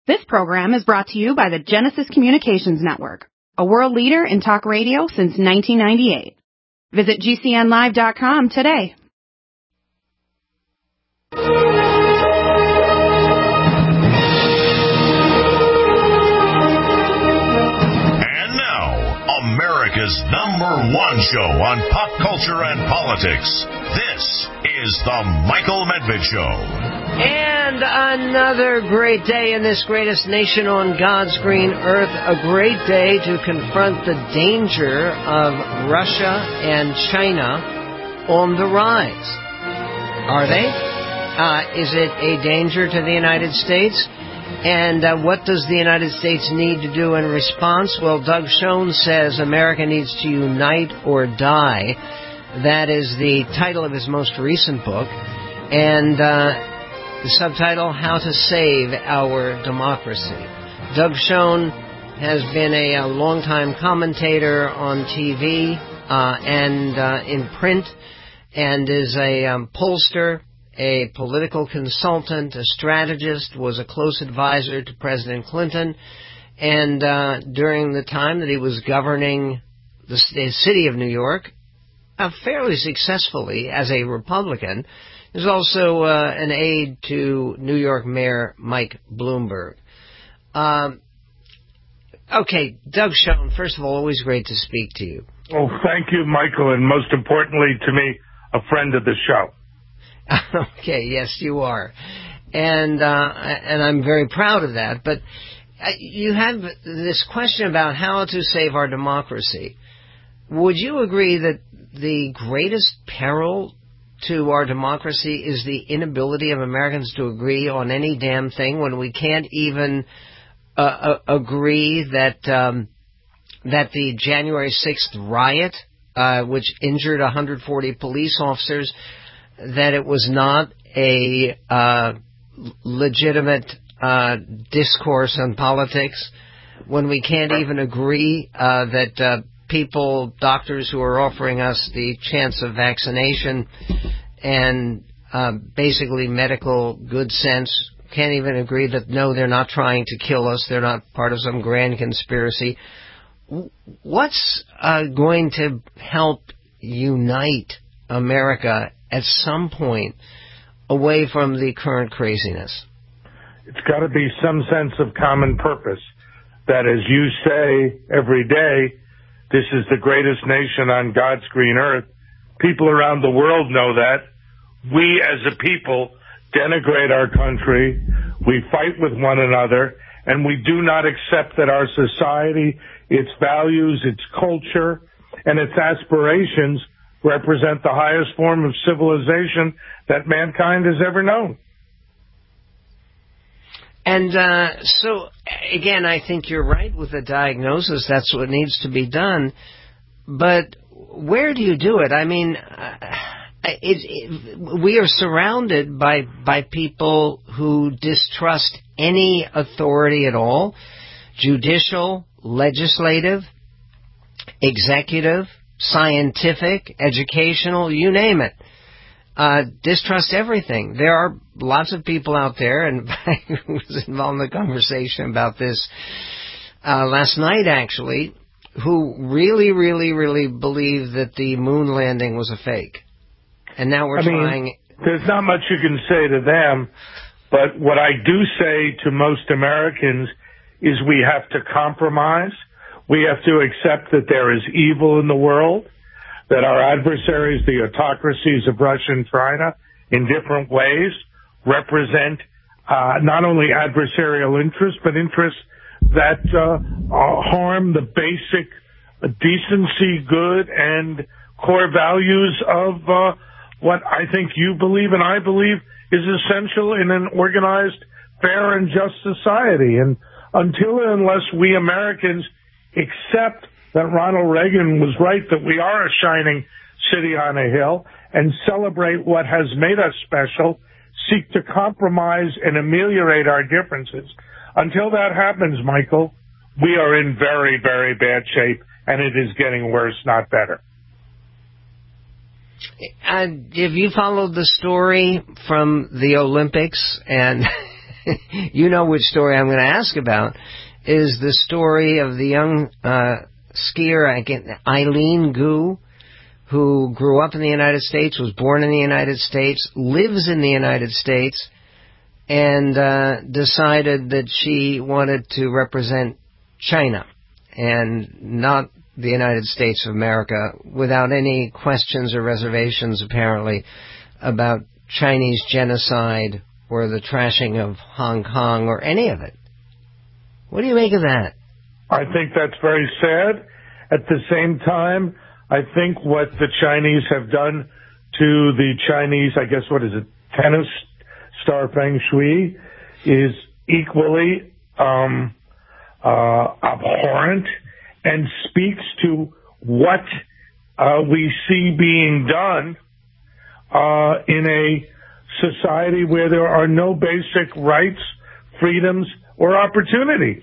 This program is brought to you by the Genesis Communications Network, a world leader in talk radio since 1998. Visit GCNlive.com today. And now, America's #1 show on pop culture and politics. This is The Michael Medved Show. And another great day in this greatest nation on God's green earth. A great day to confront the danger of Russia and China on the rise. Are they? Is it a danger to the United States? And what does the United States need to do in response? Well, Doug Schoen says America needs to unite or die. That is the title of his most recent book. And the subtitle, How to Save Our Democracy. Doug Schoen has been a longtime commentator on TV and in print, and is a pollster, a political consultant, a strategist, was a close advisor to President Clinton, and during the time that he was governing the city of New York, fairly successly as a Republican. There's also an aide to New York Mayor Mike Bloomberg. Okay, Doug Schoen, first of all, always great to speak to you. Oh, thank you, Michael, and most importantly to me, a friend of the show. Okay, yes, you are. And I'm very proud of that. But you have this question about how to save our democracy. Would you agree that the greatest peril to our democracy is the inability of Americans to agree on any damn thing, when we can't even agree that the January 6th riot, which injured 140 police officers, that it was not a legitimate discourse on politics, when we can't even agree that doctors who are offering us the chance of vaccination and basically medical good sense can't even agree that, no, they're not trying to kill us, they're not part of some grand conspiracy. What's going to help unite America at some point away from the current craziness? It's got to be some sense of common purpose. That, as you say every day, this is the greatest nation on God's green earth. People around the world know that. We as a people denigrate our country. We fight with one another, and we do not accept that our society, its values, its culture, and its aspirations represent the highest form of civilization that mankind has ever known. And so, again, I think you're right with the diagnosis. That's what needs to be done. But where do you do it? I mean, we are surrounded by people who distrust any authority at all, judicial, legislative, executive, scientific, educational, you name it. Distrust everything. There are lots of people out there, and I was involved in a conversation about this last night, actually, who really, really, really believe that the moon landing was a fake. And now we're trying... There's not much you can say to them, but what I do say to most Americans is we have to compromise. We have to accept that there is evil in the world, that our adversaries, the autocracies of Russia and China, in different ways, represent not only adversarial interests, but interests that harm the basic decency, good, and core values of what I think you believe and I believe is essential in an organized, fair, and just society. And until and unless we Americans accept that Ronald Reagan was right, that we are a shining city on a hill, and celebrate what has made us special, seek to compromise and ameliorate our differences. Until that happens, Michael, we are in very, very bad shape, and it is getting worse, not better. Have you followed the story from the Olympics and you know which story I'm going to ask about, is the story of the young skier, Eileen Gu, who grew up in the United States, was born in the United States, lives in the United States, and decided that she wanted to represent China and not the United States of America, without any questions or reservations, apparently, about Chinese genocide or the trashing of Hong Kong or any of it. What do you make of that? I think that's very sad. At the same time, I think what the Chinese have done to the Chinese, tennis star Feng Shui, is equally abhorrent and speaks to what we see being done in a society where there are no basic rights, freedoms, or opportunities.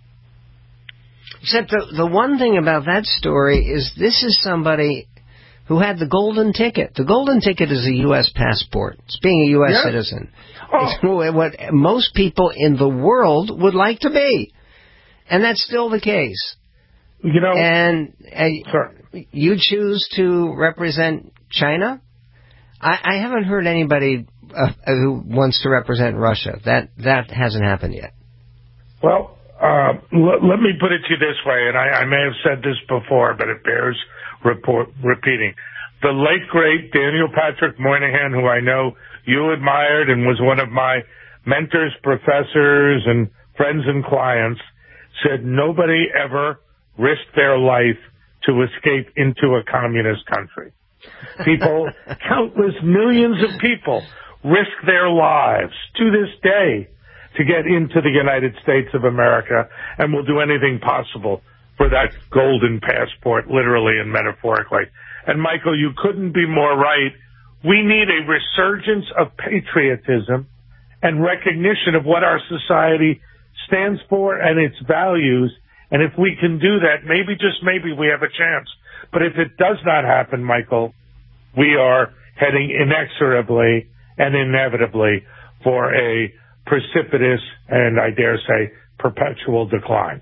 Except the one thing about that story is this is somebody who had the golden ticket. The golden ticket is a U.S. passport. It's being a U.S. citizen. Oh. It's what most people in the world would like to be. And that's still the case. You know, and you choose to represent China? I haven't heard anybody who wants to represent Russia. That hasn't happened yet. Well, let me put it to you this way, and I may have said this before, but it bears repeating. The late, great Daniel Patrick Moynihan, who I know you admired and was one of my mentors, professors, and friends and clients, said nobody ever risked their life to escape into a communist country. People, countless millions of people, risk their lives to this day to get into the United States of America, and will do anything possible for that golden passport, literally and metaphorically. And Michael, you couldn't be more right. We need a resurgence of patriotism and recognition of what our society stands for and its values. And if we can do that, maybe, just maybe, we have a chance. But if it does not happen, Michael, we are heading inexorably and inevitably for a precipitous and, I dare say, perpetual decline.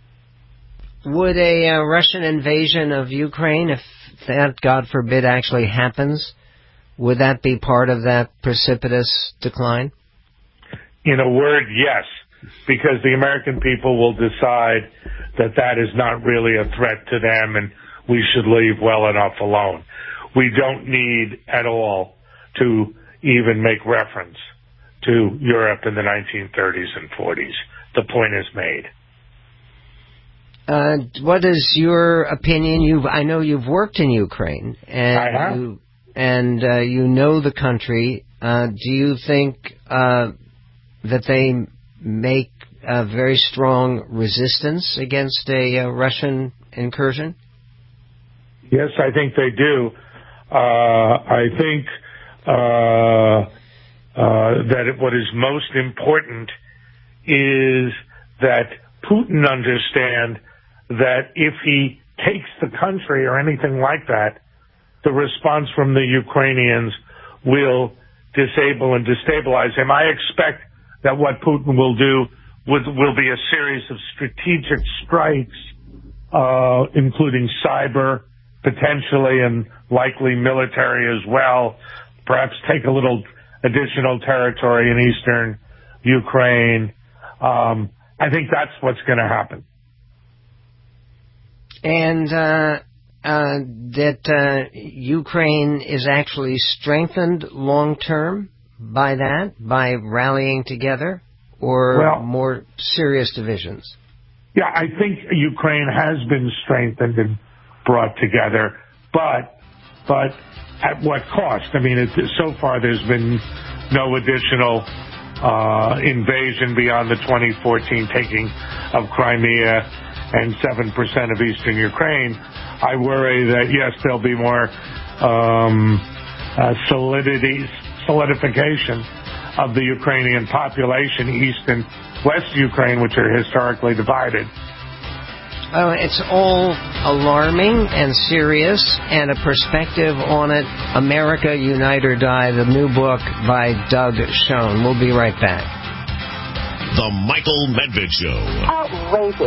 Would a Russian invasion of Ukraine, if that, God forbid, actually happens, would that be part of that precipitous decline? In a word, yes, because the American people will decide that that is not really a threat to them and we should leave well enough alone. We don't need at all to even make reference to Europe in the 1930s and 40s. The point is made. What is your opinion? I know you've worked in Ukraine, and I have. You know the country. Do you think that they make a very strong resistance against a Russian incursion? Yes, I think they do. I think that what is most important is that Putin understand that if he takes the country or anything like that, the response from the Ukrainians will disable and destabilize him. I expect that what Putin will do will be a series of strategic strikes, including cyber, potentially, and likely military as well, perhaps take a little additional territory in eastern Ukraine. I think that's what's going to happen. And that Ukraine is actually strengthened long-term by that, by rallying together, or more serious divisions? Yeah, I think Ukraine has been strengthened and brought together, but at what cost? I mean, so far there's been no additional invasion beyond the 2014 taking of Crimea and 7% of eastern Ukraine. I worry that, yes, there'll be more solidification of the Ukrainian population, east and west Ukraine, which are historically divided. It's all alarming and serious, and a perspective on it. America, Unite or Die, the new book by Doug Schoen. We'll be right back. The Michael Medved Show. Outrageous.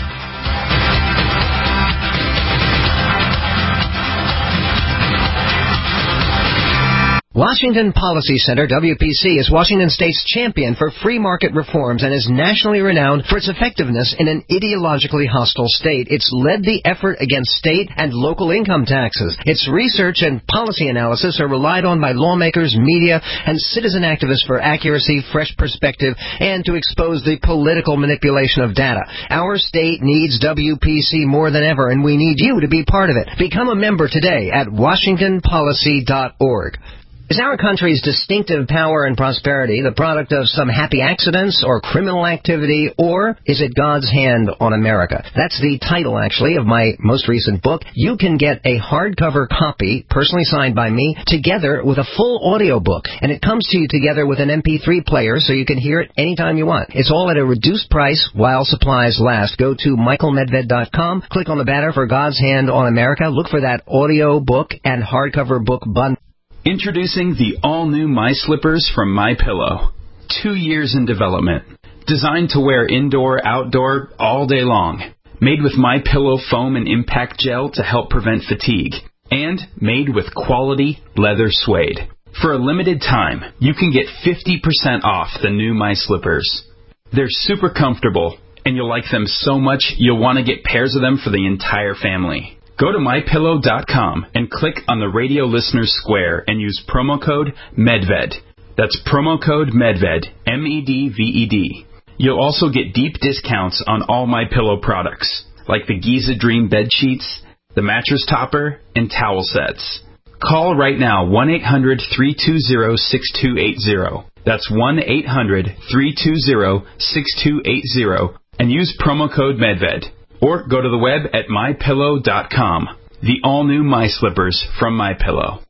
Washington Policy Center, WPC, is Washington State's champion for free market reforms and is nationally renowned for its effectiveness in an ideologically hostile state. It's led the effort against state and local income taxes. Its research and policy analysis are relied on by lawmakers, media, and citizen activists for accuracy, fresh perspective, and to expose the political manipulation of data. Our state needs WPC more than ever, and we need you to be part of it. Become a member today at WashingtonPolicy.org. Is our country's distinctive power and prosperity the product of some happy accidents or criminal activity, or is it God's hand on America? That's the title, actually, of my most recent book. You can get a hardcover copy, personally signed by me, together with a full audio book, and it comes to you together with an MP3 player so you can hear it anytime you want. It's all at a reduced price while supplies last. Go to michaelmedved.com, click on the banner for God's Hand on America, look for that audio book and hardcover book bundle. Introducing the all-new My Slippers from MyPillow. 2 years in development. Designed to wear indoor, outdoor, all day long. Made with MyPillow foam and impact gel to help prevent fatigue. And made with quality leather suede. For a limited time, you can get 50% off the new My Slippers. They're super comfortable, and you'll like them so much you'll want to get pairs of them for the entire family. Go to MyPillow.com and click on the radio listeners square and use promo code MEDVED. That's promo code MEDVED, MEDVED. You'll also get deep discounts on all MyPillow products, like the Giza Dream bed sheets, the mattress topper, and towel sets. Call right now, 1-800-320-6280. That's 1-800-320-6280, and use promo code MEDVED. Or go to the web at MyPillow.com. The all-new My Slippers from MyPillow.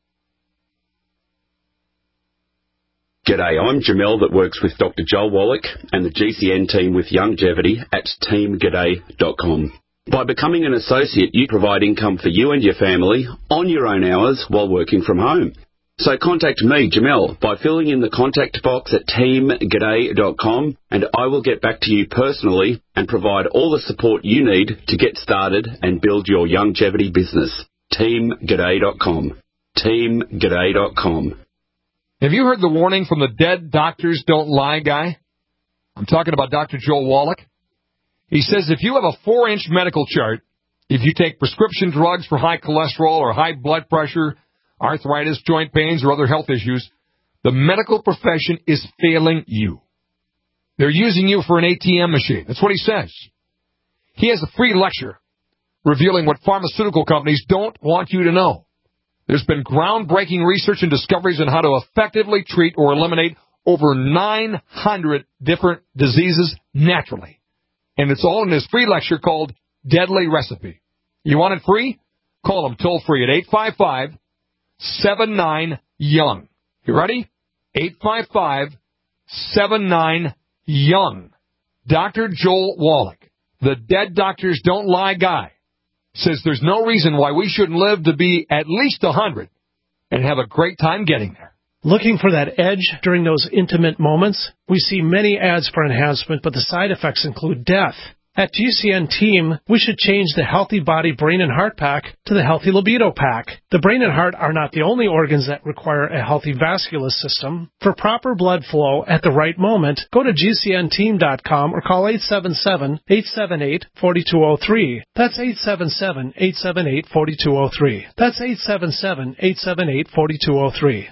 G'day, I'm Jamel that works with Dr. Joel Wallach and the GCN team with Longevity at teamg'day.com. By becoming an associate, you provide income for you and your family on your own hours while working from home. So contact me, Jamel, by filling in the contact box at teamg'day.com, and I will get back to you personally and provide all the support you need to get started and build your longevity business. teamg'day.com. teamg'day.com. Have you heard the warning from the Dead Doctors Don't Lie guy? I'm talking about Dr. Joel Wallach. He says if you have a 4-inch medical chart, if you take prescription drugs for high cholesterol or high blood pressure, arthritis, joint pains, or other health issues, the medical profession is failing you. They're using you for an ATM machine. That's what he says. He has a free lecture revealing what pharmaceutical companies don't want you to know. There's been groundbreaking research and discoveries on how to effectively treat or eliminate over 900 different diseases naturally. And it's all in his free lecture called Deadly Recipe. You want it free? Call him toll-free at 855-79-YOUNG. You ready? 855-79-YOUNG. Dr. Joel Wallach, the Dead Doctors Don't Lie guy, says there's no reason why we shouldn't live to be at least 100 and have a great time getting there. Looking for that edge during those intimate moments? We see many ads for enhancement, but the side effects include death. At GCN Team, we should change the Healthy Body, Brain, and Heart Pack to the Healthy Libido Pack. The brain and heart are not the only organs that require a healthy vascular system. For proper blood flow at the right moment, go to GCNteam.com or call 877-878-4203. That's 877-878-4203. That's 877-878-4203.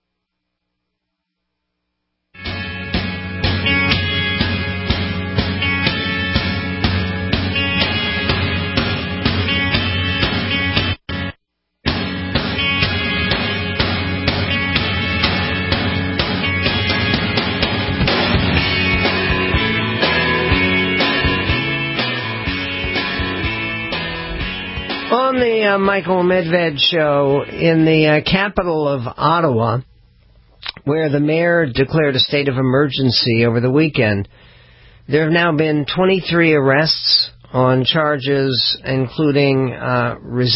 On the Michael Medved Show, in the capital of Ottawa, where the mayor declared a state of emergency over the weekend, there have now been 23 arrests on charges including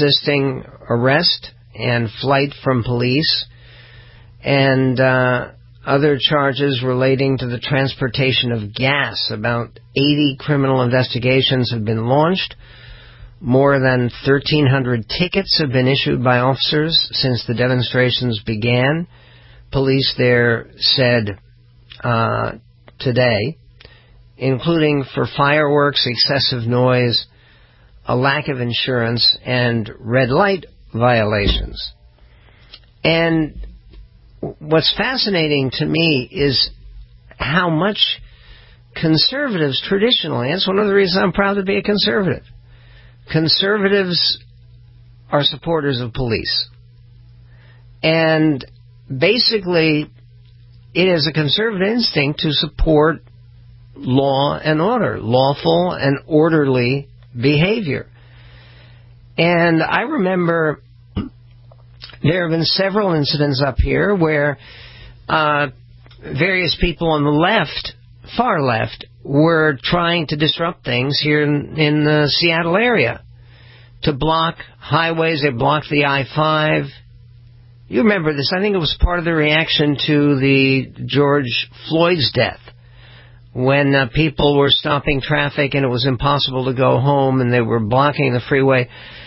resisting arrest and flight from police. And other charges relating to the transportation of gas. About 80 criminal investigations have been launched. More than 1,300 tickets have been issued by officers since the demonstrations began. Police there said today, including for fireworks, excessive noise, a lack of insurance, and red light violations. And what's fascinating to me is how much conservatives traditionally, that's one of the reasons I'm proud to be a conservative, conservatives are supporters of police. And basically, it is a conservative instinct to support law and order, lawful and orderly behavior. And I remember there have been several incidents up here where various people on the left, far left, were trying to disrupt things here in the Seattle area. To block highways, they blocked the I-5. You remember this. I think it was part of the reaction to the George Floyd's death, when people were stopping traffic and it was impossible to go home and they were blocking the freeway.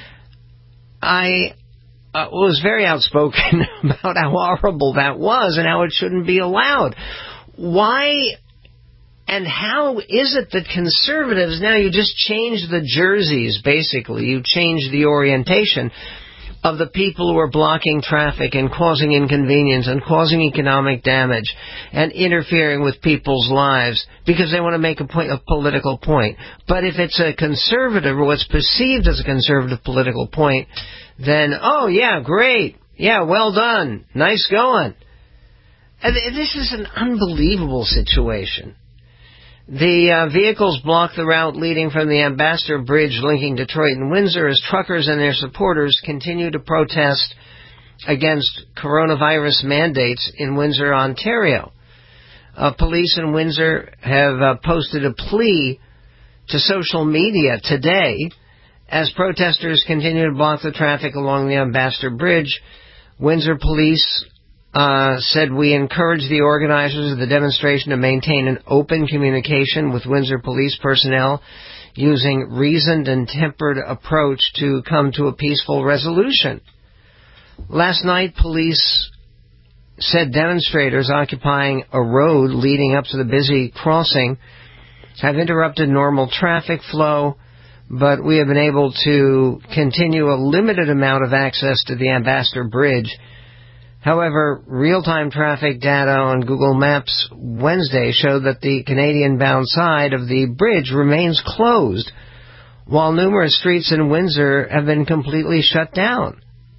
I was very outspoken about how horrible that was and how it shouldn't be allowed. Why and how is it that conservatives, now you just change the jerseys, basically, you change the orientation of the people who are blocking traffic and causing inconvenience and causing economic damage and interfering with people's lives because they want to make a political point. But if it's a conservative or what's perceived as a conservative political point, then, oh, yeah, great. Yeah, well done. Nice going. And this is an unbelievable situation. The vehicles blocked the route leading from the Ambassador Bridge linking Detroit and Windsor as truckers and their supporters continue to protest against coronavirus mandates in Windsor, Ontario. Police in Windsor have posted a plea to social media today as protesters continue to block the traffic along the Ambassador Bridge. Windsor police said, we encourage the organizers of the demonstration to maintain an open communication with Windsor police personnel using reasoned and tempered approach to come to a peaceful resolution. Last night, police said demonstrators occupying a road leading up to the busy crossing have interrupted normal traffic flow, but we have been able to continue a limited amount of access to the Ambassador Bridge. However, real-time traffic data on Google Maps Wednesday showed that the Canadian-bound side of the bridge remains closed, while numerous streets in Windsor have been completely shut down.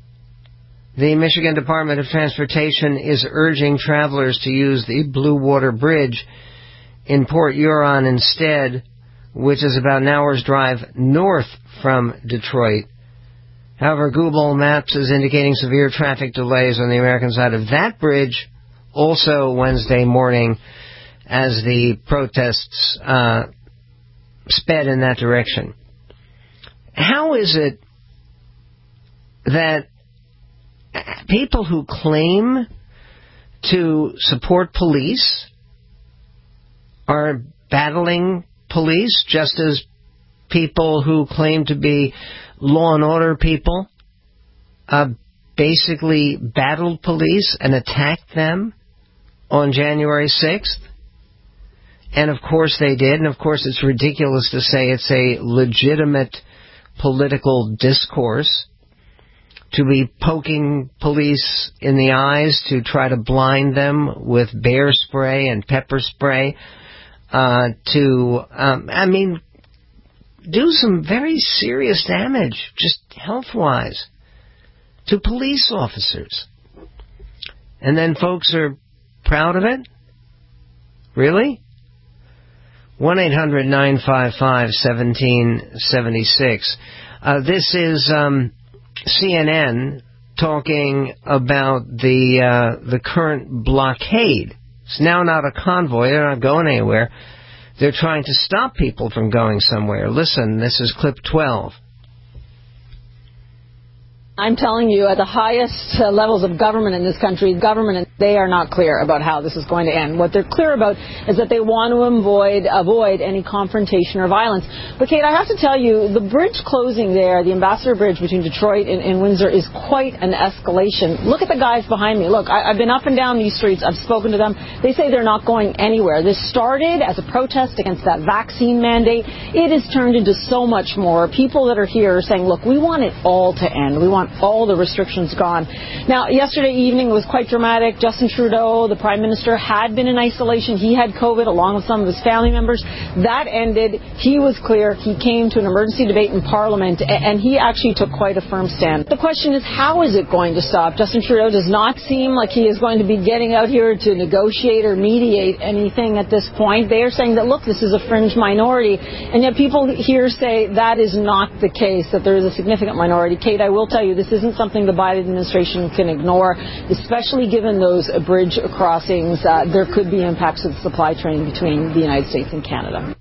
The Michigan Department of Transportation is urging travelers to use the Blue Water Bridge in Port Huron instead, which is about an hour's drive north from Detroit. However, Google Maps is indicating severe traffic delays on the American side of that bridge also Wednesday morning as the protests sped in that direction. How is it that people who claim to support police are battling police just as people who claim to be law and order people basically battled police and attacked them on January 6th? And of course they did, and of course it's ridiculous to say it's a legitimate political discourse to be poking police in the eyes to try to blind them with bear spray and pepper spray, do some very serious damage, just health-wise, to police officers. And then folks are proud of it? Really? 1-800-955-1776. This is CNN talking about the current blockade. It's now not a convoy. They're not going anywhere. They're trying to stop people from going somewhere. Listen, this is clip 12. I'm telling you, at the highest levels of government in this country, they are not clear about how this is going to end. What they're clear about is that they want to avoid any confrontation or violence. But, Kate, I have to tell you, the bridge closing there, the Ambassador Bridge between Detroit and Windsor, is quite an escalation. Look at the guys behind me. Look, I've been up and down these streets. I've spoken to them. They say they're not going anywhere. This started as a protest against that vaccine mandate. It has turned into so much more. People that are here are saying, look, we want it all to end. We want all the restrictions gone. Now, yesterday evening it was quite dramatic. Justin Trudeau, the Prime Minister, had been in isolation. He had COVID along with some of his family members. That ended. He was clear. He came to an emergency debate in Parliament, and he actually took quite a firm stand. The question is, how is it going to stop? Justin Trudeau does not seem like he is going to be getting out here to negotiate or mediate anything at this point. They are saying that, look, this is a fringe minority, and yet people here say that is not the case, that there is a significant minority. Kate, I will tell you, this isn't something the Biden administration can ignore, especially given those bridge crossings. There could be impacts to the supply chain between the United States and Canada.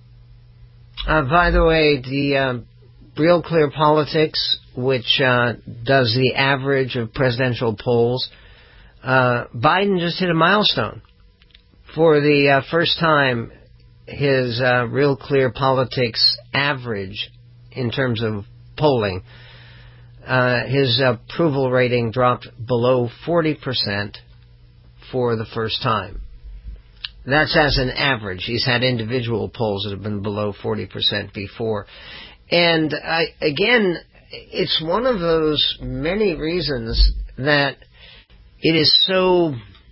By the way, the Real Clear Politics, which does the average of presidential polls, Biden just hit a milestone. For the first time, his Real Clear Politics average in terms of polling, his approval rating dropped below 40% for the first time. That's as an average. He's had individual polls that have been below 40% before. And again, it's one of those many reasons that it is so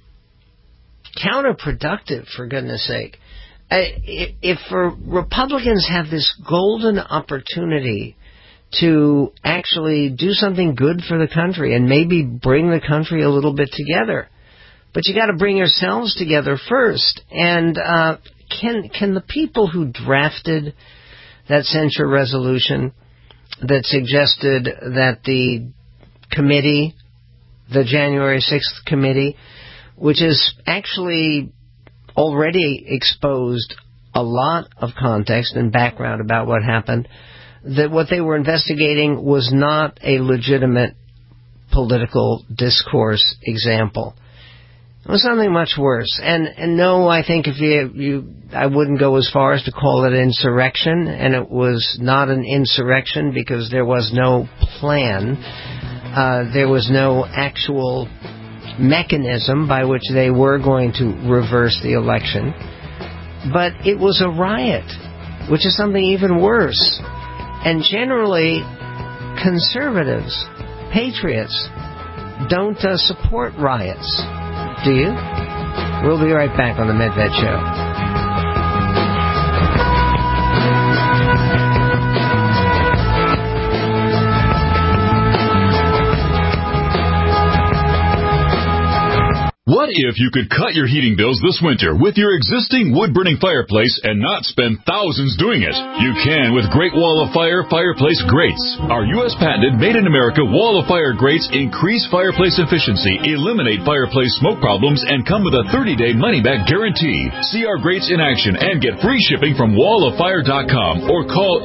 counterproductive, for goodness sake. If Republicans have this golden opportunity to actually do something good for the country and maybe bring the country a little bit together. But you got to bring yourselves together first. And can the people who drafted that censure resolution that suggested that the committee, the January 6th committee, which is actually already exposed a lot of context and background about what happened, that what they were investigating was not a legitimate political discourse example. It was something much worse. And no, I think I wouldn't go as far as to call it insurrection, and it was not an insurrection because there was no plan. There was no actual mechanism by which they were going to reverse the election. But it was a riot, which is something even worse. And generally, conservatives, patriots, don't support riots. Do you? We'll be right back on the Medved Show. What if you could cut your heating bills this winter with your existing wood-burning fireplace and not spend thousands doing it? You can with Great Wall of Fire fireplace grates. Our U.S. patented made-in-America Wall of Fire grates increase fireplace efficiency, eliminate fireplace smoke problems, and come with a 30-day money-back guarantee. See our grates in action and get free shipping from walloffire.com or call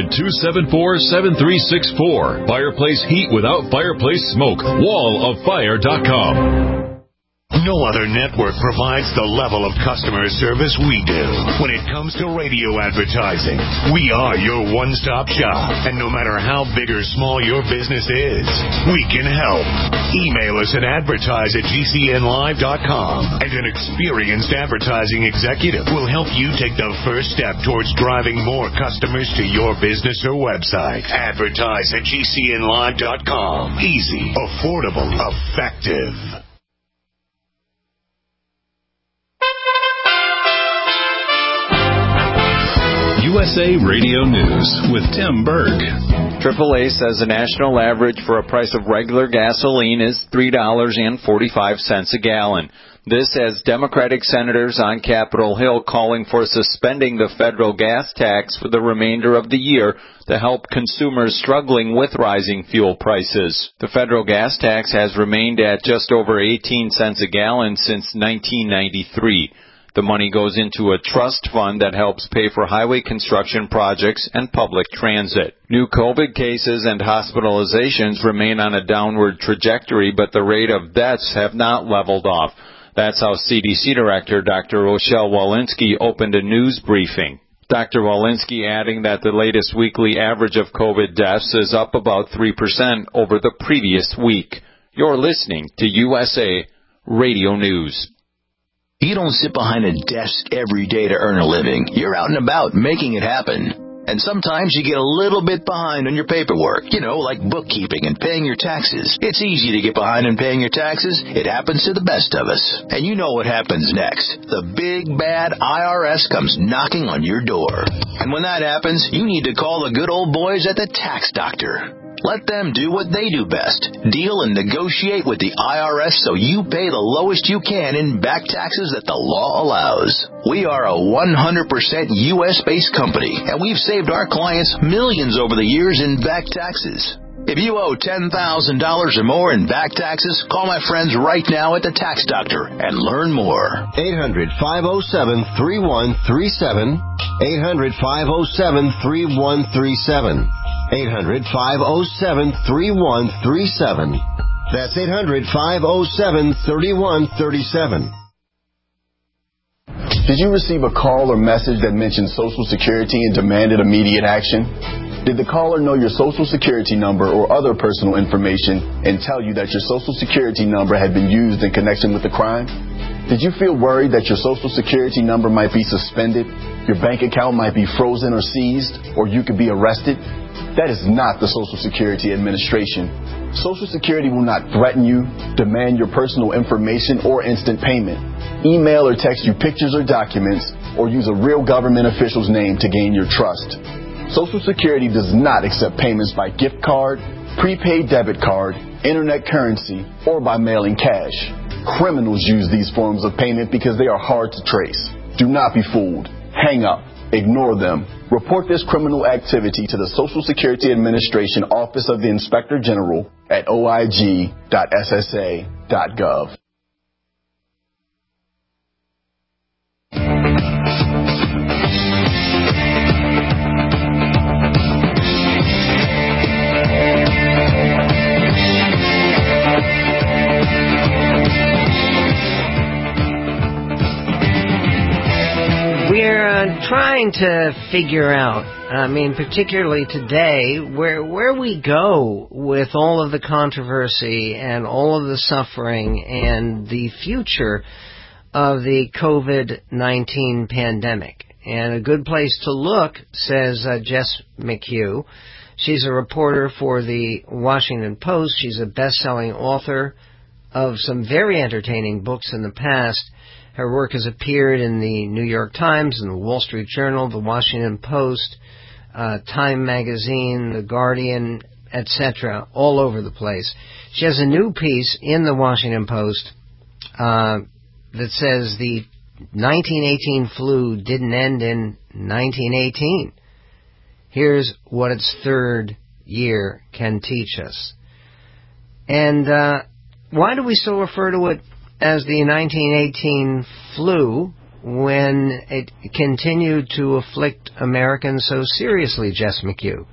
800-274-7364. Fireplace heat without fireplace smoke. walloffire.com. No other network provides the level of customer service we do when it comes to radio advertising. We are your one-stop shop, and no matter how big or small your business is, we can help. Email us at advertise@gcnlive.com, and an experienced advertising executive will help you take the first step towards driving more customers to your business or website. Advertise@gcnlive.com. Easy, affordable, effective. USA Radio News with Tim Berg. AAA says the national average for a price of regular gasoline is $3.45 a gallon. This as Democratic senators on Capitol Hill calling for suspending the federal gas tax for the remainder of the year to help consumers struggling with rising fuel prices. The federal gas tax has remained at just over 18 cents a gallon since 1993. The money goes into a trust fund that helps pay for highway construction projects and public transit. New COVID cases and hospitalizations remain on a downward trajectory, but the rate of deaths have not leveled off. That's how CDC Director Dr. Rochelle Walensky opened a news briefing. Dr. Walensky adding that the latest weekly average of COVID deaths is up about 3% over the previous week. You're listening to USA Radio News. You don't sit behind a desk every day to earn a living. You're out and about making it happen. And sometimes you get a little bit behind on your paperwork, like bookkeeping and paying your taxes. It's easy to get behind on paying your taxes. It happens to the best of us. And you know what happens next. The big, bad IRS comes knocking on your door. And when that happens, you need to call the good old boys at the Tax Doctor. Let them do what they do best. Deal and negotiate with the IRS so you pay the lowest you can in back taxes that the law allows. We are a 100% U.S.-based company, and we've saved our clients millions over the years in back taxes. If you owe $10,000 or more in back taxes, call my friends right now at the Tax Doctor and learn more. 800-507-3137. 800-507-3137. 800-507-3137. That's 800-507-3137. Did you receive a call or message that mentioned Social Security and demanded immediate action? Did the caller know your Social Security number or other personal information and tell you that your Social Security number had been used in connection with the crime? Did you feel worried that your Social Security number might be suspended, your bank account might be frozen or seized, or you could be arrested? That is not the Social Security Administration. Social Security will not threaten you, demand your personal information, or instant payment, email or text you pictures or documents, or use a real government official's name to gain your trust. Social Security does not accept payments by gift card, prepaid debit card, internet currency, or by mailing cash. Criminals use these forms of payment because they are hard to trace. Do not be fooled. Hang up. Ignore them. Report this criminal activity to the Social Security Administration Office of the Inspector General at oig.ssa.gov. We're trying to figure out, particularly today, where we go with all of the controversy and all of the suffering and the future of the COVID-19 pandemic. And a good place to look, says Jess McHugh. She's a reporter for the Washington Post. She's a best-selling author of some very entertaining books in the past. Her work has appeared in the New York Times, and the Wall Street Journal, the Washington Post, Time Magazine, The Guardian, etc., all over the place. She has a new piece in the Washington Post that says the 1918 flu didn't end in 1918. Here's what its third year can teach us. And why do we still refer to it as the 1918 flu when it continued to afflict Americans so seriously, Jess McHugh?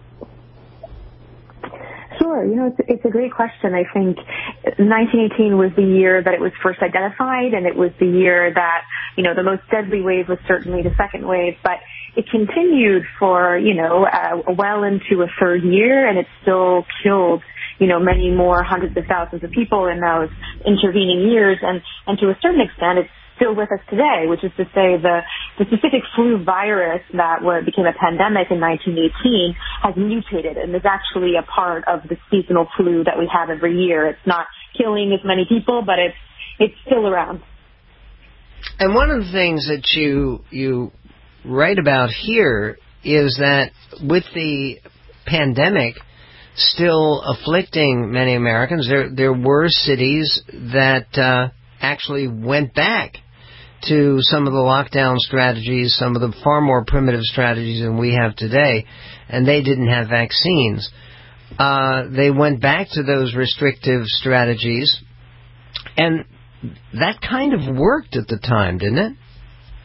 Sure. It's a great question. I think 1918 was the year that it was first identified, and it was the year that, the most deadly wave was certainly the second wave, but it continued for, well into a third year, and it still killed many more hundreds of thousands of people in those intervening years. And to a certain extent, it's still with us today, which is to say the specific flu virus that became a pandemic in 1918 has mutated and is actually a part of the seasonal flu that we have every year. It's not killing as many people, but it's still around. And one of the things that you write about here is that with the pandemic still afflicting many Americans, there were cities that actually went back to some of the lockdown strategies, some of the far more primitive strategies than we have today, and they didn't have vaccines. They went back to those restrictive strategies, and that kind of worked at the time, didn't it?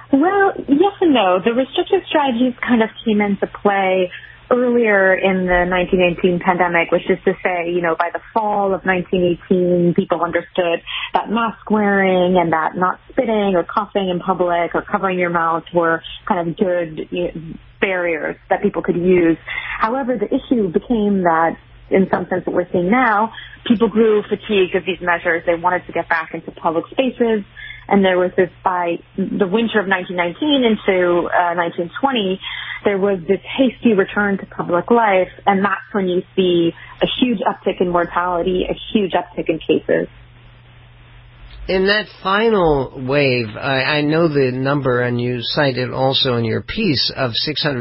Well, yes and no. The restrictive strategies kind of came into play earlier in the 1918 pandemic, which is to say, by the fall of 1918, people understood that mask wearing and that not spitting or coughing in public or covering your mouth were kind of good barriers that people could use. However, the issue became that, in some sense, what we're seeing now, people grew fatigued of these measures. They wanted to get back into public spaces. And there was this, by the winter of 1919 into 1920, there was this hasty return to public life, and that's when you see a huge uptick in mortality, a huge uptick in cases. In that final wave, I know the number, and you cited also in your piece, of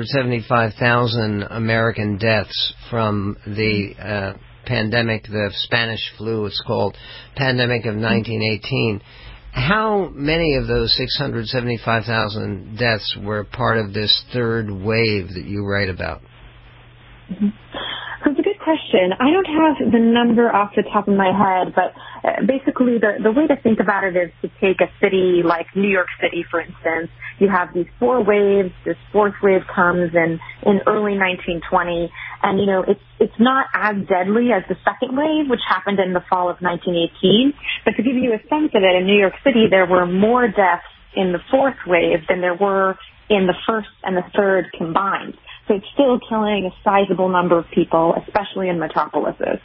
675,000 American deaths from the pandemic, the Spanish flu, it's called, pandemic of 1918. How many of those 675,000 deaths were part of this third wave that you write about? Mm-hmm. So it's a good question. I don't have the number off the top of my head, but basically the way to think about it is to take a city like New York City, for instance. You have these four waves. This fourth wave comes in early 1920, and it's not as deadly as the second wave, which happened in the fall of 1918. But to give you a sense of it, in New York City, there were more deaths in the fourth wave than there were in the first and the third combined. So it's still killing a sizable number of people, especially in metropolises.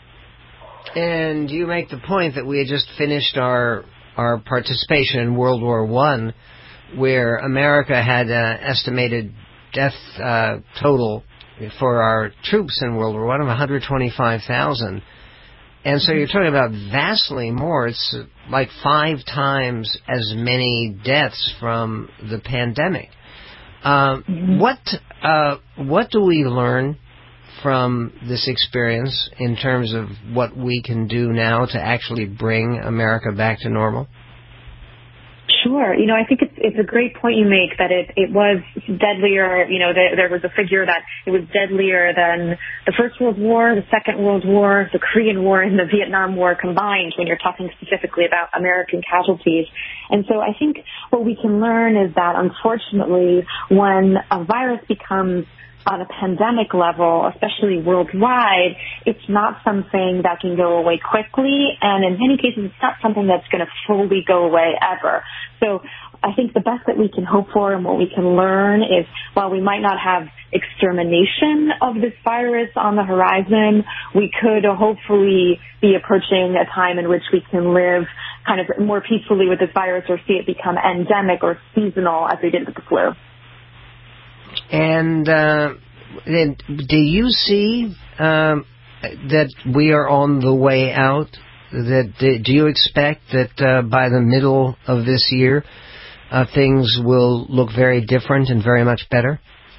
And you make the point that we had just finished our participation in World War I, where America had estimated death total for our troops in World War I of 125,000. And so you're talking about vastly more. It's like 5 times as many deaths from the pandemic. What do we learn from this experience in terms of what we can do now to actually bring America back to normal? Sure. I think it's a great point you make that it was deadlier. There was a figure that it was deadlier than the First World War, the Second World War, the Korean War, and the Vietnam War combined when you're talking specifically about American casualties. And so I think what we can learn is that, unfortunately, when a virus becomes on a pandemic level, especially worldwide, it's not something that can go away quickly, and in many cases, it's not something that's going to fully go away ever. So I think the best that we can hope for and what we can learn is, while we might not have extermination of this virus on the horizon, we could hopefully be approaching a time in which we can live kind of more peacefully with this virus, or see it become endemic or seasonal as we did with the flu. And do you see that we are on the way out? Do you expect that by the middle of this year, things will look very different and very much better?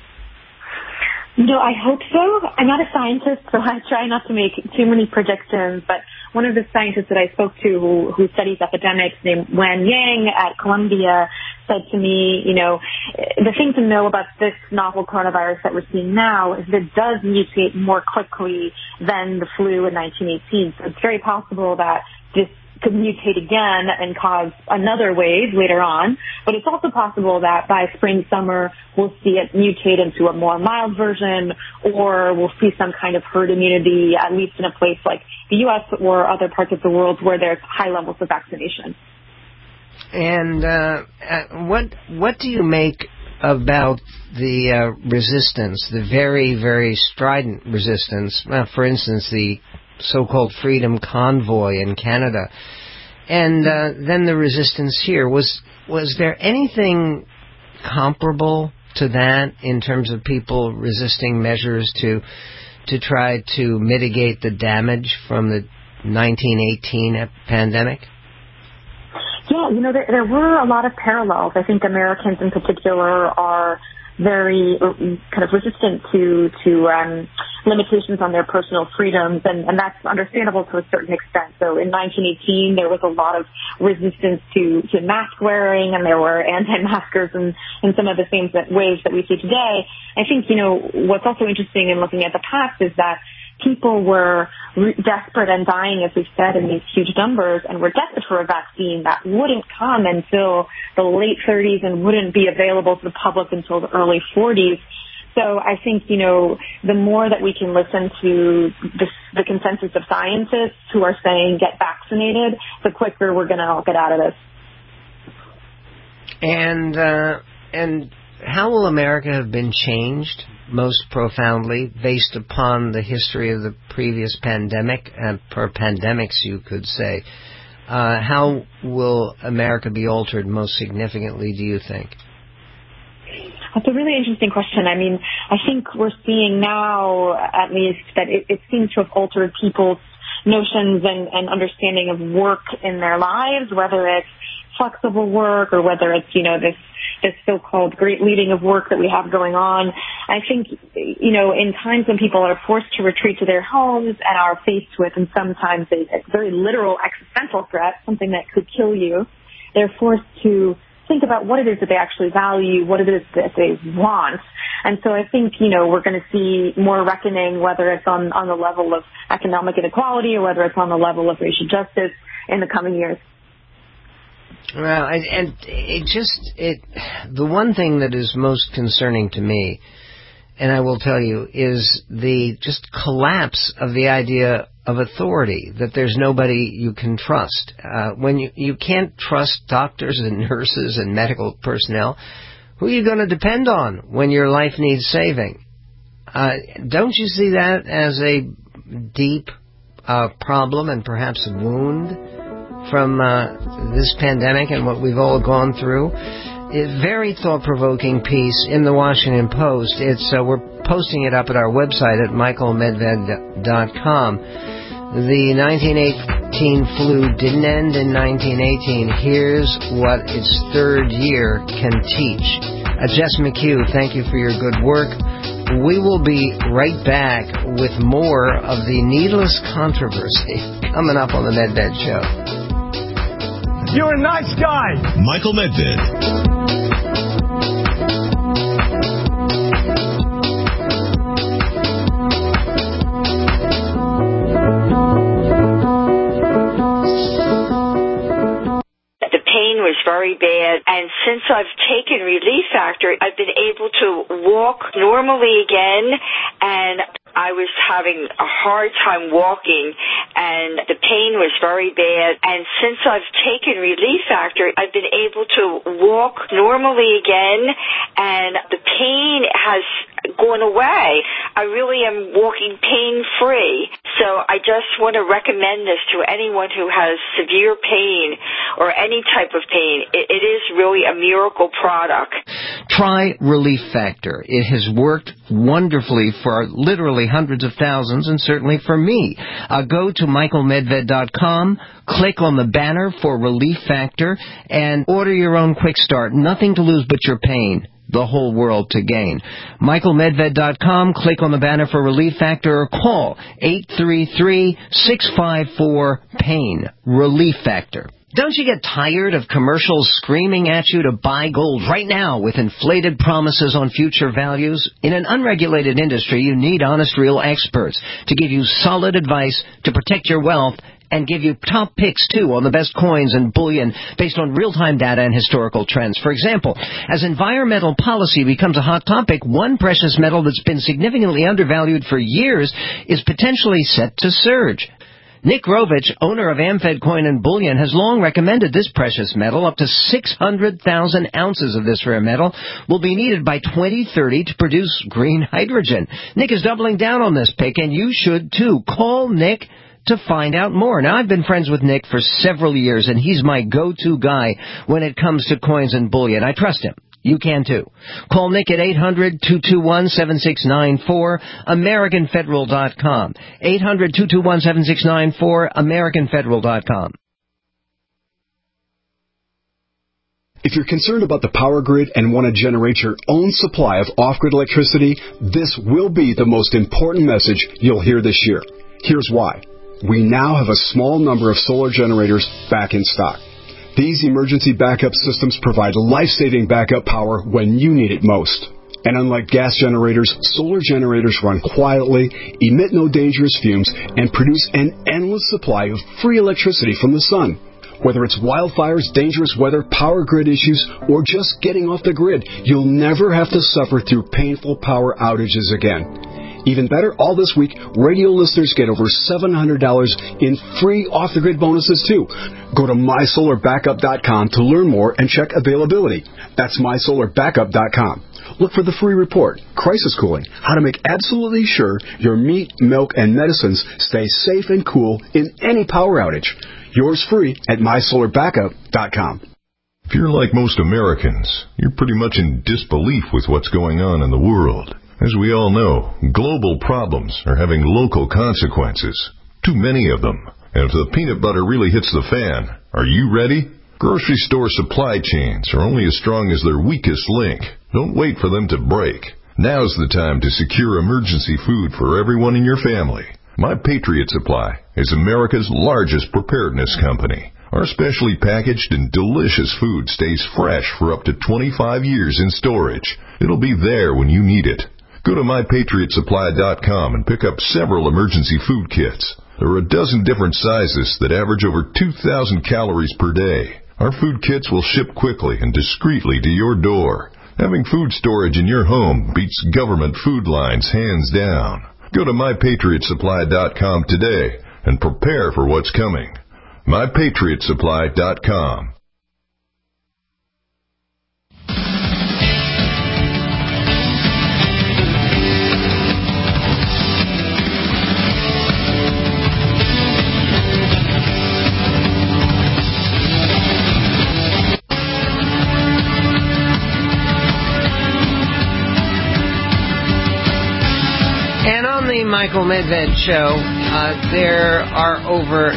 I hope so. I'm not a scientist, so I try not to make too many predictions, but one of the scientists that I spoke to who studies epidemics, named Wen Yang at Columbia, said to me, the thing to know about this novel coronavirus that we're seeing now is that it does mutate more quickly than the flu in 1918. So it's very possible that this could mutate again and cause another wave later on. But it's also possible that by spring, summer, we'll see it mutate into a more mild version, or we'll see some kind of herd immunity, at least in a place like the U.S. or other parts of the world where there's high levels of vaccination. And what do you make about the resistance, the very, very strident resistance? For instance, the so-called Freedom Convoy in Canada, and then the resistance here. Was there anything comparable to that in terms of people resisting measures to try to mitigate the damage from the 1918 pandemic? Yeah, there were a lot of parallels. I think Americans in particular are very kind of resistant to limitations on their personal freedoms, and that's understandable to a certain extent. So in 1918, there was a lot of resistance to mask wearing, and there were anti-maskers in some of the same ways that we see today. I think, what's also interesting in looking at the past is that people were desperate and dying, as we've said, in these huge numbers, and were desperate for a vaccine that wouldn't come until the late 30s and wouldn't be available to the public until the early 40s. So I think, the more that we can listen to the consensus of scientists who are saying get vaccinated, the quicker we're going to all get out of this. And how will America have been changed most profoundly based upon the history of the previous pandemic, per pandemics you could say? How will America be altered most significantly, do you think? That's a really interesting question. I mean, I think we're seeing now, at least, that it seems to have altered people's notions and understanding of work in their lives, whether it's flexible work or whether it's, this so-called great leading of work that we have going on. I think, in times when people are forced to retreat to their homes and are faced with, and sometimes a very literal existential threat, something that could kill you, they're forced to think about what it is that they actually value, what it is that they want. And so I think, we're going to see more reckoning, whether it's on the level of economic inequality or whether it's on the level of racial justice in the coming years. Well, and the one thing that is most concerning to me, and I will tell you, is the just collapse of the idea of authority, that there's nobody you can trust. When you can't trust doctors and nurses and medical personnel, who are you going to depend on when your life needs saving? Don't you see that as a deep problem and perhaps a wound from this pandemic and what we've all gone through? A very thought-provoking piece in the Washington Post. We're posting it up at our website at michaelmedved.com. The 1918 flu didn't end in 1918. Here's what its third year can teach. Jess McHugh, thank you for your good work. We will be right back with more of the needless controversy coming up on the Medved Show. You're a nice guy. Michael Medved. Was very bad, and since I've taken Relief Factor, I've been able to walk normally again, and I was having a hard time walking, and the pain was very bad. And since I've taken Relief Factor, I've been able to walk normally again, and the pain has gone away. I really am walking pain-free. So I just want to recommend this to anyone who has severe pain or any type of pain. It is really a miracle product. Try Relief Factor. It has worked wonderfully for literally hundreds of thousands, and certainly for me. Go to michaelmedved.com, click on the banner for Relief Factor, and order your own quick start. Nothing to lose but your pain. The whole world to gain. michaelmedved.com, click on the banner for Relief Factor, or call 833-654-PAIN. Relief Factor. Don't you get tired of commercials screaming at you to buy gold right now with inflated promises on future values? In an unregulated industry, you need honest, real experts to give you solid advice to protect your wealth and give you top picks, too, on the best coins and bullion based on real-time data and historical trends. For example, as environmental policy becomes a hot topic, one precious metal that's been significantly undervalued for years is potentially set to surge. Nick Rovich, owner of AmFed Coin and Bullion, has long recommended this precious metal. Up to 600,000 ounces of this rare metal will be needed by 2030 to produce green hydrogen. Nick is doubling down on this pick, and you should, too. Call Nick to find out more. Now, I've been friends with Nick for several years, and he's my go-to guy when it comes to coins and bullion. I trust him. You can, too. Call Nick at 800-221-7694, AmericanFederal.com. 800-221-7694, AmericanFederal.com. If you're concerned about the power grid and want to generate your own supply of off-grid electricity, this will be the most important message you'll hear this year. Here's why. We now have a small number of solar generators back in stock. These emergency backup systems provide life-saving backup power when you need it most. And unlike gas generators, solar generators run quietly, emit no dangerous fumes, and produce an endless supply of free electricity from the sun. Whether it's wildfires, dangerous weather, power grid issues, or just getting off the grid, you'll never have to suffer through painful power outages again. Even better, all this week, radio listeners get over $700 in free off-the-grid bonuses, too. Go to MySolarBackup.com to learn more and check availability. That's MySolarBackup.com. Look for the free report, Crisis Cooling, how to make absolutely sure your meat, milk, and medicines stay safe and cool in any power outage. Yours free at MySolarBackup.com. If you're like most Americans, you're pretty much in disbelief with what's going on in the world. As we all know, global problems are having local consequences. Too many of them. And if the peanut butter really hits the fan, are you ready? Grocery store supply chains are only as strong as their weakest link. Don't wait for them to break. Now's the time to secure emergency food for everyone in your family. My Patriot Supply is America's largest preparedness company. Our specially packaged and delicious food stays fresh for up to 25 years in storage. It'll be there when you need it. Go to MyPatriotSupply.com and pick up several emergency food kits. There are a dozen different sizes that average over 2,000 calories per day. Our food kits will ship quickly and discreetly to your door. Having food storage in your home beats government food lines hands down. Go to MyPatriotSupply.com today and prepare for what's coming. MyPatriotSupply.com. Michael Medved Show, there are over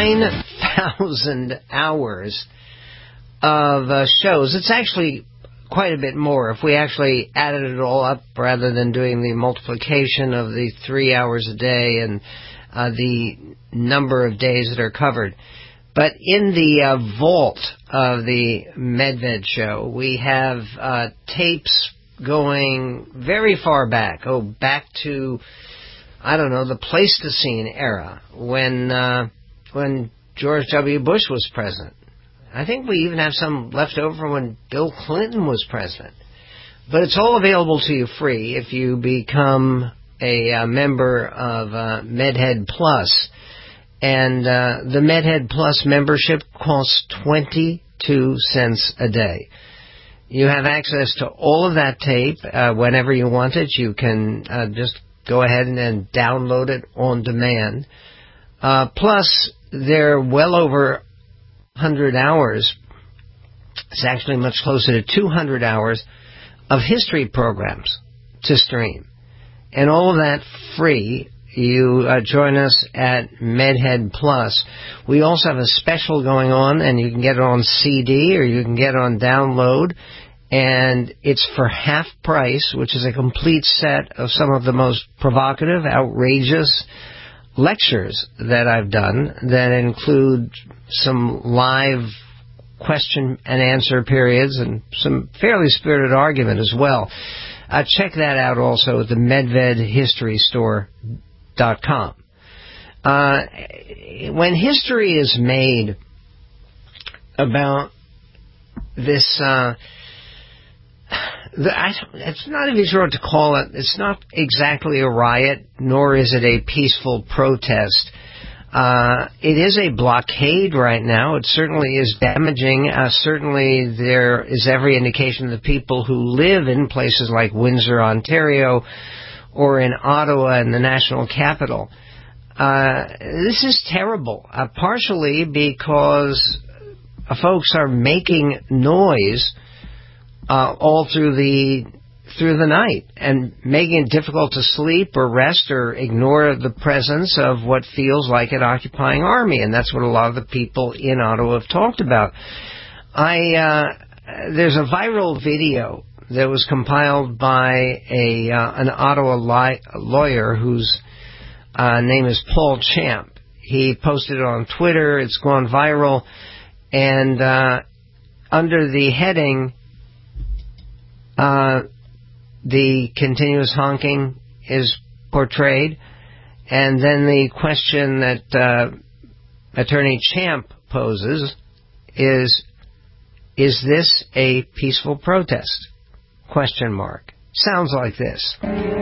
9,000 hours of shows. It's actually quite a bit more if we actually added it all up rather than doing the multiplication of the 3 hours a day and the number of days that are covered. But in the vault of the Medved Show, we have tapes going very far back. Back to, I don't know, the Pleistocene era when George W. Bush was president. I think we even have some left over when Bill Clinton was president. But it's all available to you free if you become a member of MedHead Plus. And the MedHead Plus membership costs 22 cents a day. You have access to all of that tape whenever you want it. You can just go ahead and download it on demand. Plus, there are well over 100 hours. It's actually much closer to 200 hours of history programs to stream. And all of that free. You join us at MedHead Plus. We also have a special going on, and you can get it on CD or you can get it on download. And it's for half price, which is a complete set of some of the most provocative, outrageous lectures that I've done that include some live question and answer periods and some fairly spirited argument as well. Check that out also at the MedvedHistoryStore.com. When history is made about this, it's not even sure what to call it. It's not exactly a riot, nor is it a peaceful protest. It is a blockade right now. It certainly is damaging. Certainly there is every indication that people who live in places like Windsor, Ontario, or in Ottawa and the national capital, this is terrible, partially because folks are making noise all through the night and making it difficult to sleep or rest or ignore the presence of what feels like an occupying army, and that's what a lot of the people in Ottawa have talked about. There's a viral video that was compiled by an Ottawa lawyer whose name is Paul Champ. He posted it on Twitter. It's gone viral, and under the heading the continuous honking is portrayed. And then the question that Attorney Champ poses is this a peaceful protest? Question mark. Sounds like this.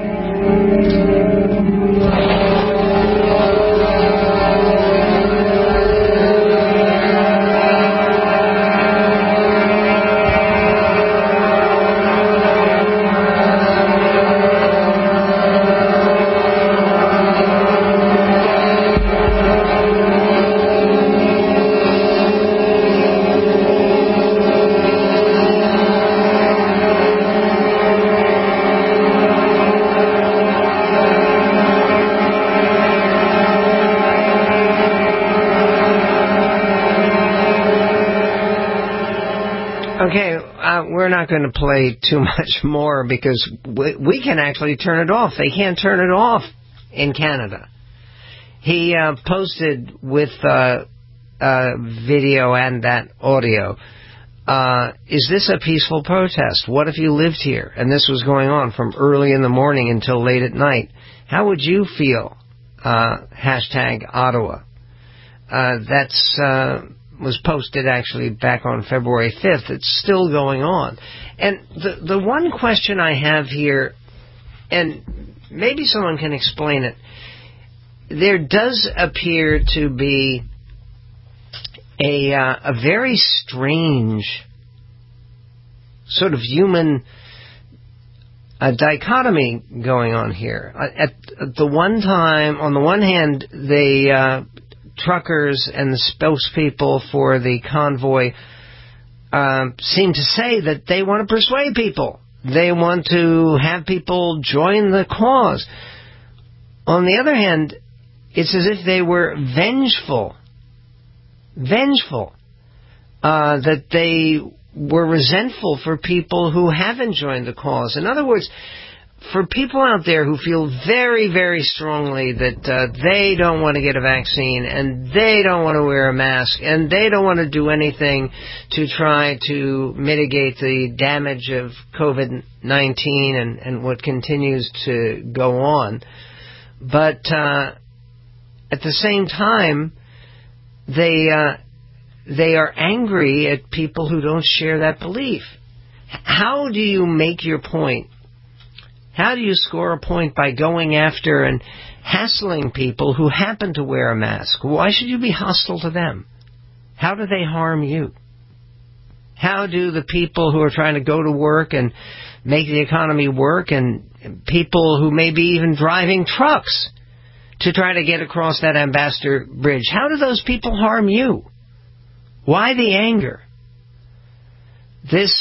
Okay, we're not going to play too much more because we can actually turn it off. They can't turn it off in Canada. He posted with video and that audio, is this a peaceful protest? What if you lived here and this was going on from early in the morning until late at night? How would you feel? Hashtag Ottawa. That's was posted actually back on February 5th. It's still going on. And the one question I have here, and maybe someone can explain it, there does appear to be a very strange sort of human dichotomy going on here. At the one time, on the one hand, they truckers and the spokespeople for the convoy seem to say that they want to persuade people. They want to have people join the cause. On the other hand, it's as if they were vengeful, that they were resentful for people who haven't joined the cause. In other words, for people out there who feel very, very strongly that they don't want to get a vaccine and they don't want to wear a mask and they don't want to do anything to try to mitigate the damage of COVID-19 and what continues to go on. But at the same time, they are angry at people who don't share that belief. How do you make your point? How do you score a point by going after and hassling people who happen to wear a mask? Why should you be hostile to them? How do they harm you? How do the people who are trying to go to work and make the economy work, and people who may be even driving trucks to try to get across that Ambassador Bridge, how do those people harm you? Why the anger? This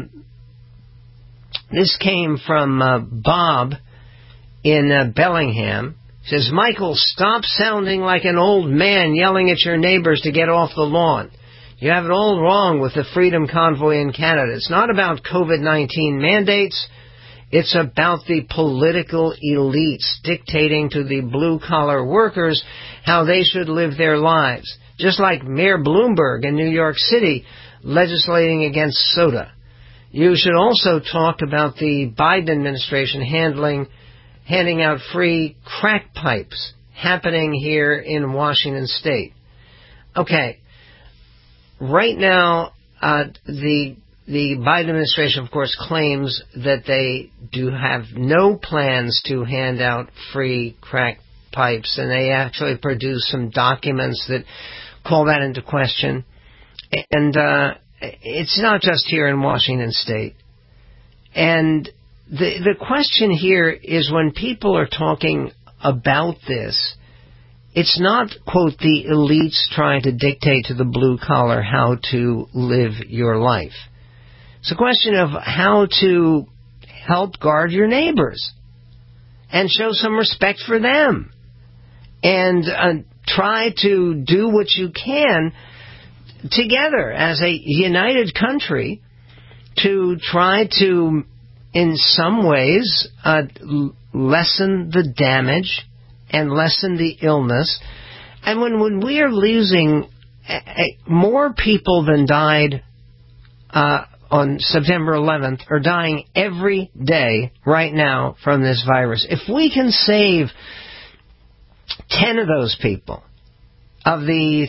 came from Bob in Bellingham. He says, Michael, stop sounding like an old man yelling at your neighbors to get off the lawn. You have it all wrong with the Freedom Convoy in Canada. It's not about COVID-19 mandates. It's about the political elites dictating to the blue-collar workers how they should live their lives. Just like Mayor Bloomberg in New York City legislating against soda. You should also talk about the Biden administration handing out free crack pipes happening here in Washington State. Okay, right now, the Biden administration, of course, claims that they do have no plans to hand out free crack pipes, and they actually produce some documents that call that into question. And it's not just here in Washington State. And the question here is, when people are talking about this, it's not, quote, the elites trying to dictate to the blue collar how to live your life. It's a question of how to help guard your neighbors and show some respect for them and try to do what you can together as a united country to try to, in some ways, lessen the damage and lessen the illness. And when we are losing more people than died on September 11th are dying every day right now from this virus. If we can save 10 of those people, of the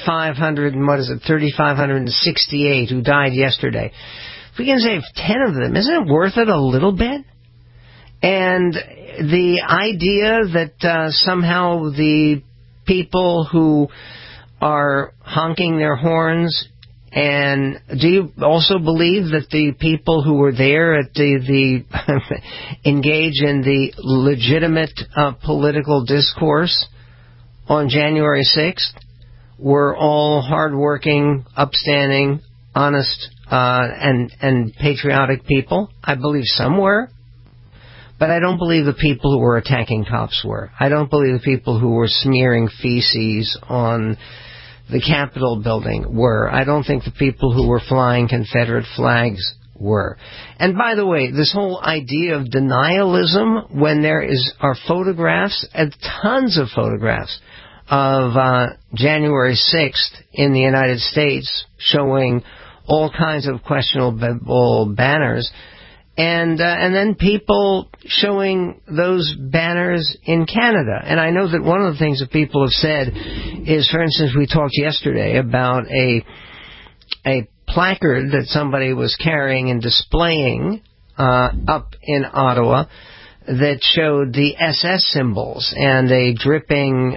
3,568 who died yesterday, if we can save 10 of them, isn't it worth it a little bit? And the idea that somehow the people who are honking their horns, and do you also believe that the people who were there at the engage in the legitimate political discourse on January 6th were all hardworking, upstanding, honest, and patriotic people? I believe some were. But I don't believe the people who were attacking cops were. I don't believe the people who were smearing feces on the Capitol building were. I don't think the people who were flying Confederate flags were. And by the way, this whole idea of denialism, when there are photographs, and tons of photographs of January 6th in the United States showing all kinds of questionable banners, and then people showing those banners in Canada. And I know that one of the things that people have said is, for instance, we talked yesterday about a placard that somebody was carrying and displaying up in Ottawa that showed the SS symbols and a dripping,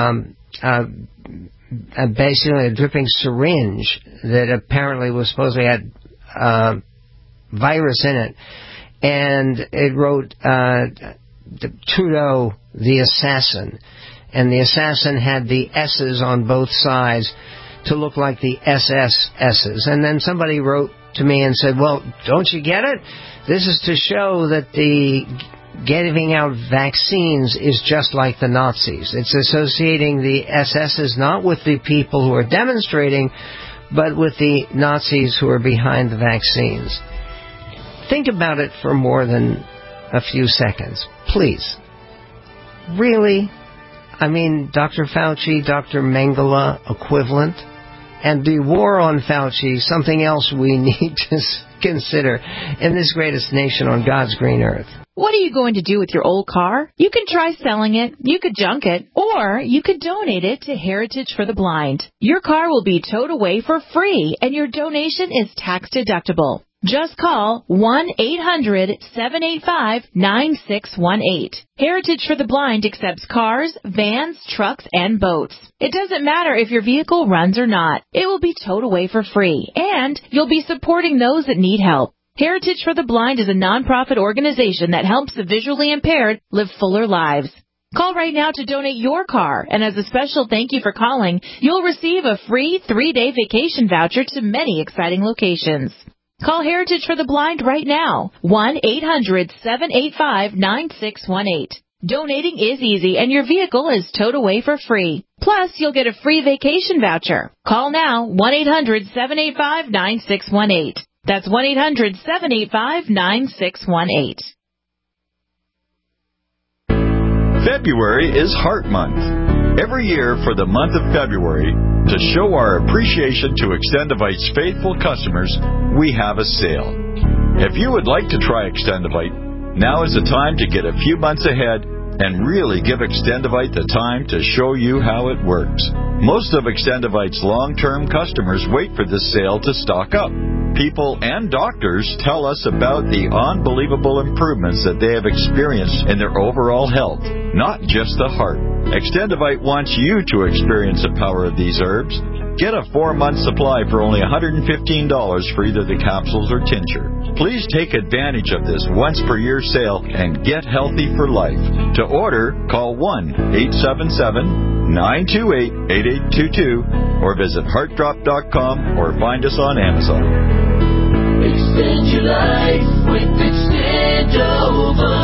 basically a dripping syringe that apparently was supposedly had virus in it, and it wrote Trudeau the assassin, and the assassin had the S's on both sides to look like the SS's. And then somebody wrote to me and said, well, don't you get it? This is to show that the giving out vaccines is just like the Nazis. It's associating the SS's not with the people who are demonstrating, but with the Nazis who are behind the vaccines. Think about it for more than a few seconds, please. Really? I mean, Dr. Fauci, Dr. Mengele equivalent, and the war on Fauci, something else we need to consider in this greatest nation on God's green earth. What are you going to do with your old car? You could try selling it, you could junk it, or you could donate it to Heritage for the Blind. Your car will be towed away for free, and your donation is tax deductible. Just call 1-800-785-9618. Heritage for the Blind accepts cars, vans, trucks, and boats. It doesn't matter if your vehicle runs or not. It will be towed away for free, and you'll be supporting those that need help. Heritage for the Blind is a nonprofit organization that helps the visually impaired live fuller lives. Call right now to donate your car, and as a special thank you for calling, you'll receive a free 3-day vacation voucher to many exciting locations. Call Heritage for the Blind right now, 1-800-785-9618. Donating is easy, and your vehicle is towed away for free. Plus, you'll get a free vacation voucher. Call now, 1-800-785-9618. That's 1-800-785-9618. February is Heart Month. Every year for the month of February, to show our appreciation to Extendivite's faithful customers, we have a sale. If you would like to try Extendivite, now is the time to get a few months ahead and really give Extendivite the time to show you how it works. Most of Extendivite's long-term customers wait for this sale to stock up. People and doctors tell us about the unbelievable improvements that they have experienced in their overall health, not just the heart. Extendivite wants you to experience the power of these herbs. Get a 4-month supply for only $115 for either the capsules or tincture. Please take advantage of this once-per-year sale and get healthy for life. To order, call 1-877-928-8822 or visit heartdrop.com or find us on Amazon. Extend your life with Extendovite.